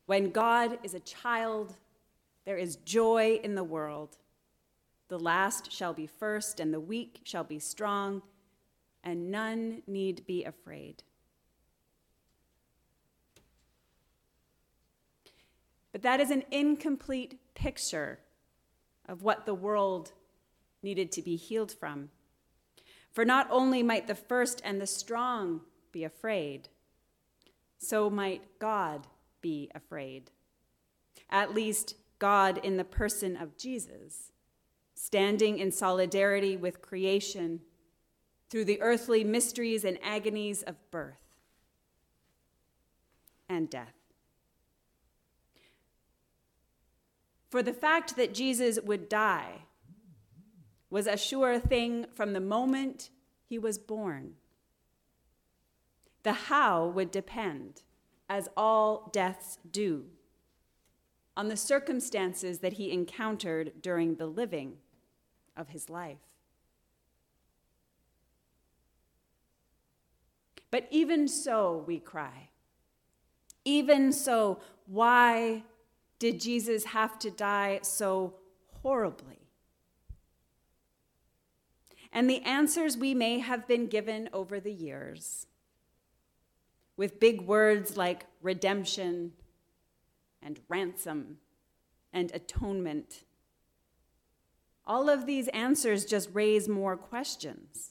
When God is a child, there is joy in the world. The last shall be first, and the weak shall be strong, and none need be afraid. But that is an incomplete picture of what the world needed to be healed from. For not only might the first and the strong be afraid, so might God be afraid. At least God in the person of Jesus, standing in solidarity with creation through the earthly mysteries and agonies of birth and death. For the fact that Jesus would die was a sure thing from the moment he was born. The how would depend, as all deaths do, on the circumstances that he encountered during the living of his life. But even so, we cry, even so, why did Jesus have to die so horribly? And the answers we may have been given over the years, with big words like redemption and ransom and atonement. All of these answers just raise more questions.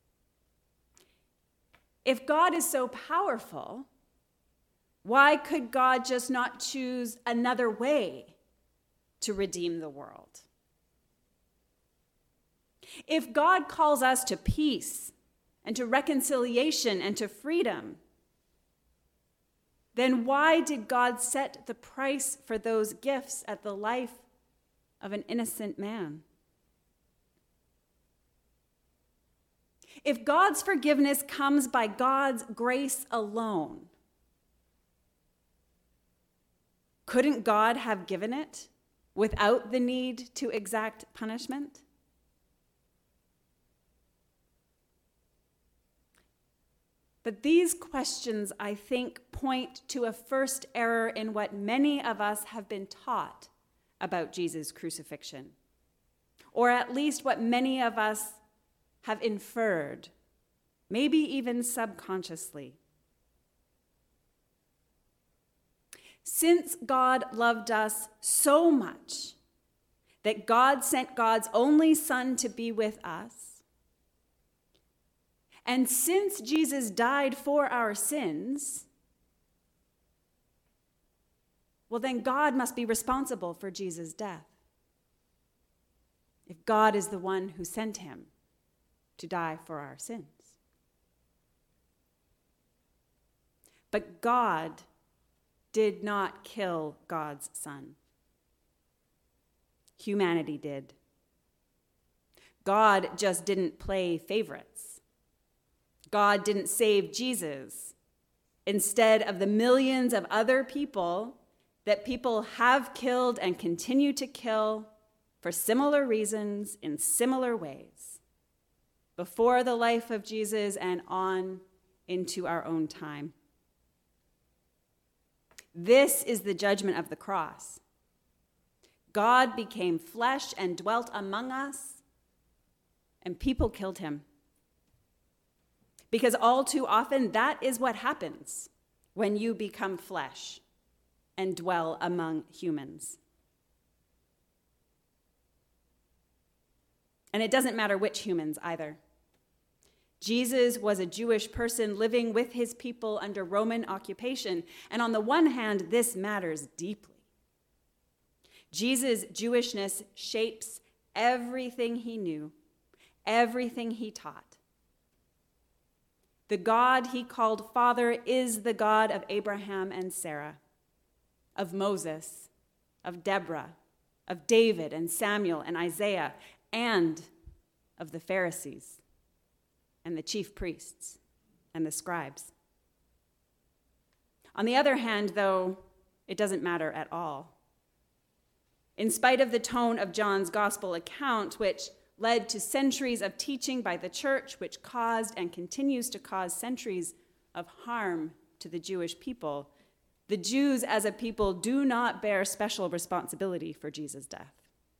If God is so powerful, why could God just not choose another way to redeem the world? If God calls us to peace and to reconciliation and to freedom, then why did God set the price for those gifts at the life of an innocent man? If God's forgiveness comes by God's grace alone, couldn't God have given it without the need to exact punishment? But these questions, I think, point to a first error in what many of us have been taught about Jesus' crucifixion, or at least what many of us have inferred, maybe even subconsciously. Since God loved us so much that God sent God's only Son to be with us, and since Jesus died for our sins, well, then God must be responsible for Jesus' death. If God is the one who sent him to die for our sins. But God did not kill God's Son. Humanity did. God just didn't play favorites. God didn't save Jesus instead of the millions of other people that people have killed and continue to kill for similar reasons in similar ways, before the life of Jesus and on into our own time. This is the judgment of the cross. God became flesh and dwelt among us, and people killed him. Because all too often, that is what happens when you become flesh and dwell among humans. And it doesn't matter which humans either. Jesus was a Jewish person living with his people under Roman occupation. And on the one hand, this matters deeply. Jesus' Jewishness shapes everything he knew, everything he taught. The God he called Father is the God of Abraham and Sarah, of Moses, of Deborah, of David and Samuel and Isaiah, and of the Pharisees and the chief priests and the scribes. On the other hand, though, it doesn't matter at all. In spite of the tone of John's gospel account, which led to centuries of teaching by the church, which caused and continues to cause centuries of harm to the Jewish people, The Jews as a people do not bear special responsibility for Jesus' death.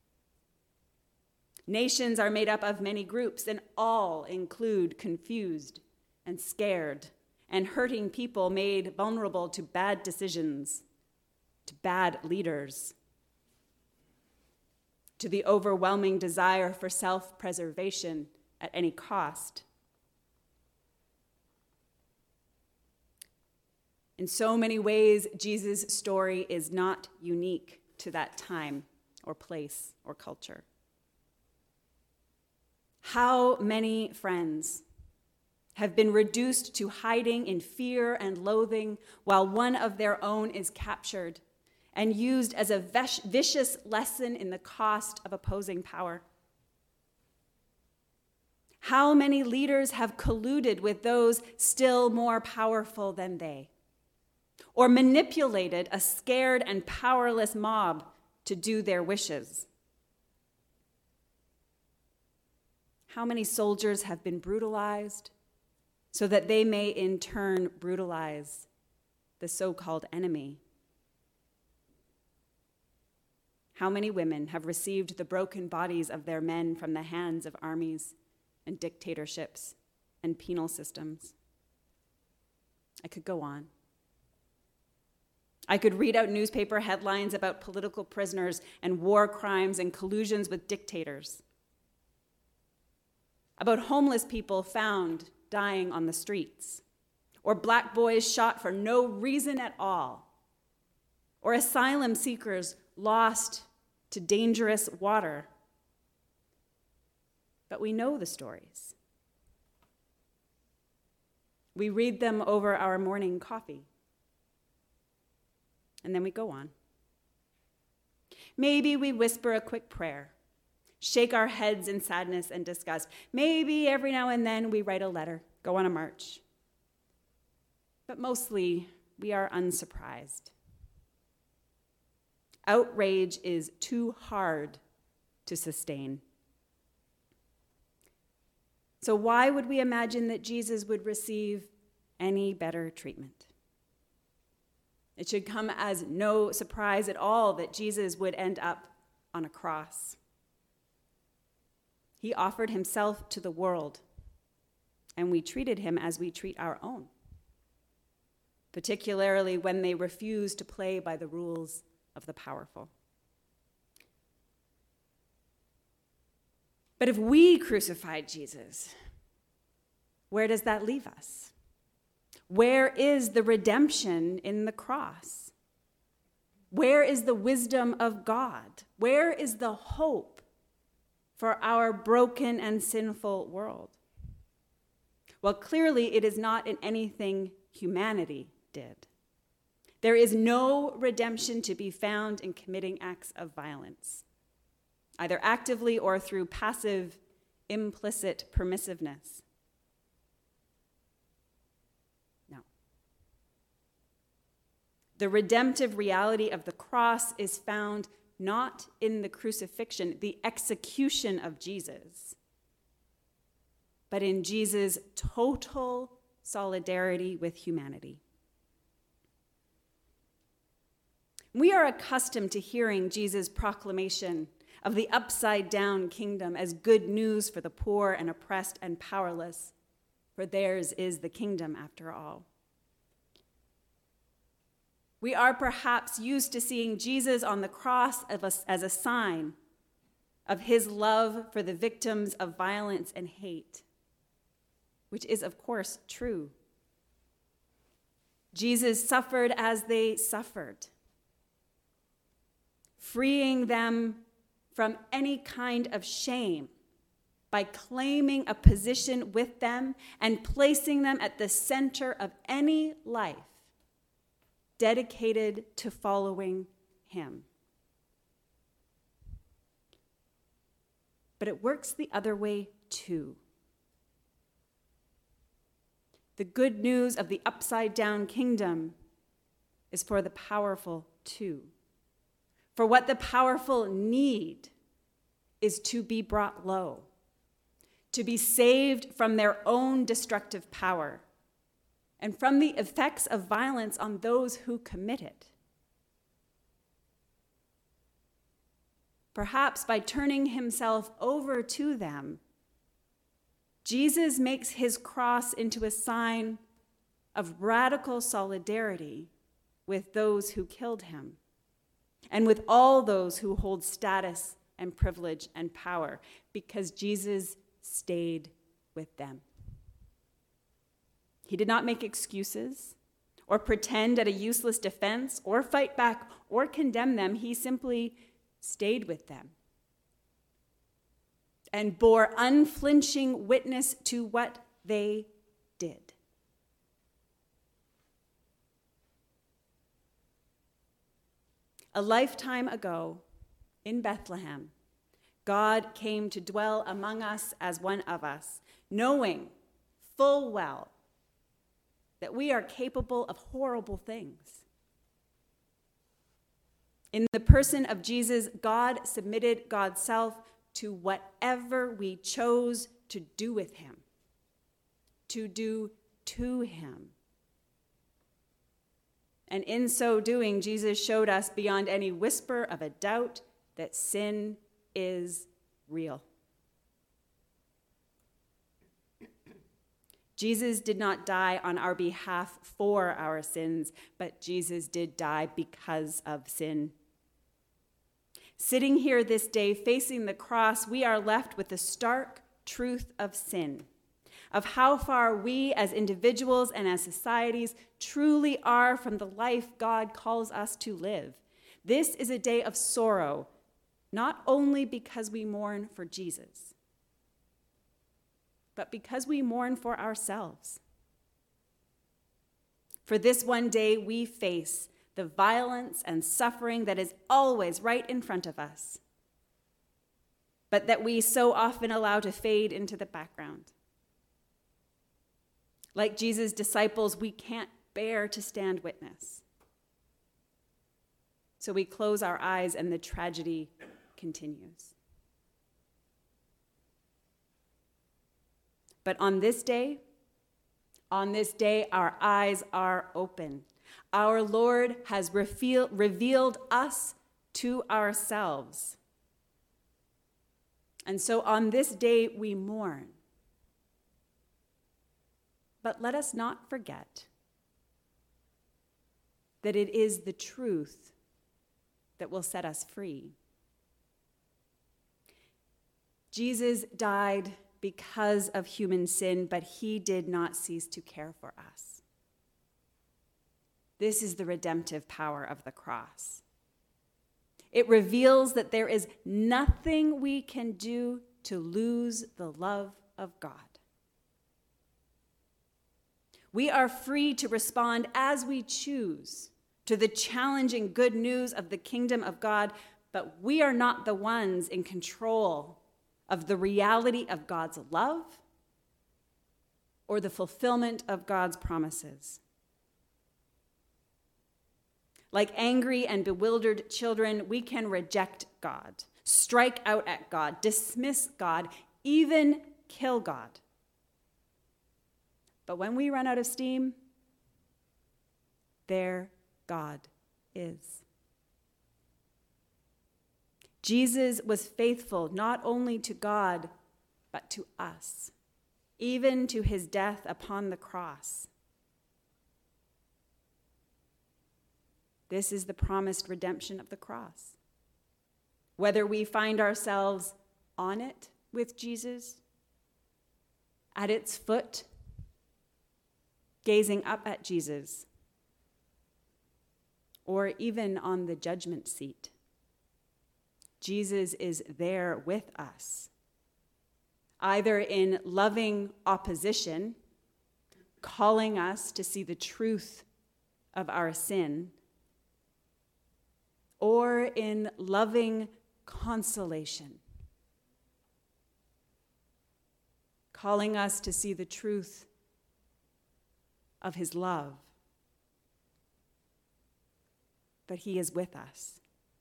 Nations are made up of many groups, and all include confused and scared and hurting people made vulnerable to bad decisions, to bad leaders, to the overwhelming desire for self-preservation at any cost. In so many ways, Jesus' story is not unique to that time or place or culture. How many friends have been reduced to hiding in fear and loathing while one of their own is captured and used as a vicious lesson in the cost of opposing power? How many leaders have colluded with those still more powerful than they, or manipulated a scared and powerless mob to do their wishes? How many soldiers have been brutalized so that they may in turn brutalize the so-called enemy? How many women have received the broken bodies of their men from the hands of armies and dictatorships and penal systems? I could go on. I could read out newspaper headlines about political prisoners and war crimes and collusions with dictators, about homeless people found dying on the streets, or black boys shot for no reason at all, or asylum seekers lost to dangerous water. But we know the stories. We read them over our morning coffee. And then we go on. Maybe we whisper a quick prayer, shake our heads in sadness and disgust. Maybe every now and then we write a letter, go on a march. But mostly we are unsurprised. Outrage is too hard to sustain. So why would we imagine that Jesus would receive any better treatment? It should come as no surprise at all that Jesus would end up on a cross. He offered himself to the world, and we treated him as we treat our own, particularly when they refuse to play by the rules of the powerful. But if we crucified Jesus, where does that leave us? Where is the redemption in the cross? Where is the wisdom of God? Where is the hope for our broken and sinful world? Well, clearly it is not in anything humanity did. There is no redemption to be found in committing acts of violence, either actively or through passive, implicit permissiveness. No. The redemptive reality of the cross is found not in the crucifixion, the execution of Jesus, but in Jesus' total solidarity with humanity. We are accustomed to hearing Jesus' proclamation of the upside-down kingdom as good news for the poor and oppressed and powerless, for theirs is the kingdom after all. We are perhaps used to seeing Jesus on the cross as a sign of his love for the victims of violence and hate, which is, of course, true. Jesus suffered as they suffered, freeing them from any kind of shame by claiming a position with them and placing them at the center of any life dedicated to following him. But it works the other way too. The good news of the upside-down kingdom is for the powerful too. For what the powerful need is to be brought low, to be saved from their own destructive power, and from the effects of violence on those who commit it. Perhaps by turning himself over to them, Jesus makes his cross into a sign of radical solidarity with those who killed him and with all those who hold status and privilege and power, because Jesus stayed with them. He did not make excuses or pretend at a useless defense or fight back or condemn them. He simply stayed with them and bore unflinching witness to what they did. A lifetime ago in Bethlehem, God came to dwell among us as one of us, knowing full well that we are capable of horrible things. In the person of Jesus, God submitted God's self to whatever we chose to do with him, to do to him. And in so doing, Jesus showed us beyond any whisper of a doubt that sin is real. Jesus did not die on our behalf for our sins, but Jesus did die because of sin. Sitting here this day facing the cross, we are left with the stark truth of sin, of how far we as individuals and as societies truly are from the life God calls us to live. This is a day of sorrow, not only because we mourn for Jesus, but because we mourn for ourselves. For this one day we face the violence and suffering that is always right in front of us, but that we so often allow to fade into the background. Like Jesus' disciples, we can't bear to stand witness. So we close our eyes and the tragedy continues. But on this day, our eyes are open. Our Lord has revealed us to ourselves. And so on this day, we mourn. But let us not forget that it is the truth that will set us free. Jesus died because of human sin, but he did not cease to care for us. This is the redemptive power of the cross. It reveals that there is nothing we can do to lose the love of God. We are free to respond as we choose to the challenging good news of the kingdom of God, but we are not the ones in control of the reality of God's love or the fulfillment of God's promises. Like angry and bewildered children, we can reject God, strike out at God, dismiss God, even kill God. But when we run out of steam, there God is. Jesus was faithful not only to God, but to us, even to his death upon the cross. This is the promised redemption of the cross. Whether we find ourselves on it with Jesus, at its foot, gazing up at Jesus, or even on the judgment seat, Jesus is there with us, either in loving opposition, calling us to see the truth of our sin, or in loving consolation, calling us to see the truth of his love. But he is with us.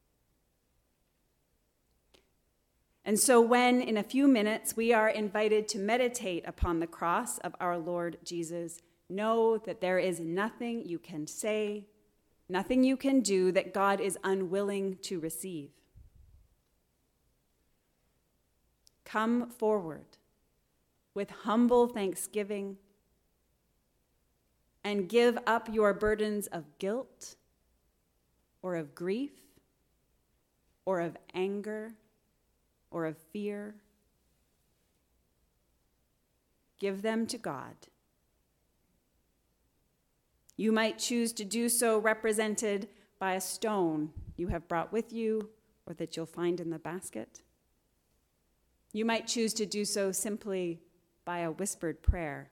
And so when, in a few minutes, we are invited to meditate upon the cross of our Lord Jesus, know that there is nothing you can say, nothing you can do that God is unwilling to receive. Come forward with humble thanksgiving and give up your burdens of guilt or of grief or of anger or of fear. Give them to God. You might choose to do so represented by a stone you have brought with you or that you'll find in the basket. You might choose to do so simply by a whispered prayer.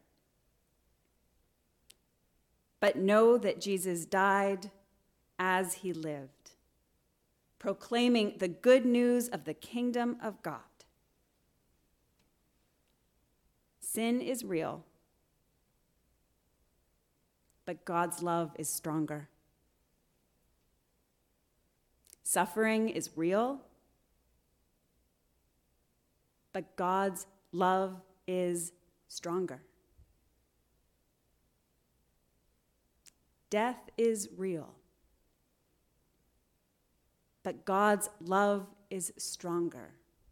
But know that Jesus died as he lived, proclaiming the good news of the kingdom of God. Sin is real, but God's love is stronger. Suffering is real, but God's love is stronger. Death is real, but God's love is stronger.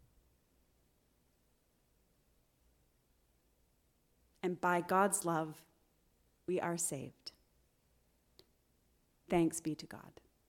And by God's love, we are saved. Thanks be to God.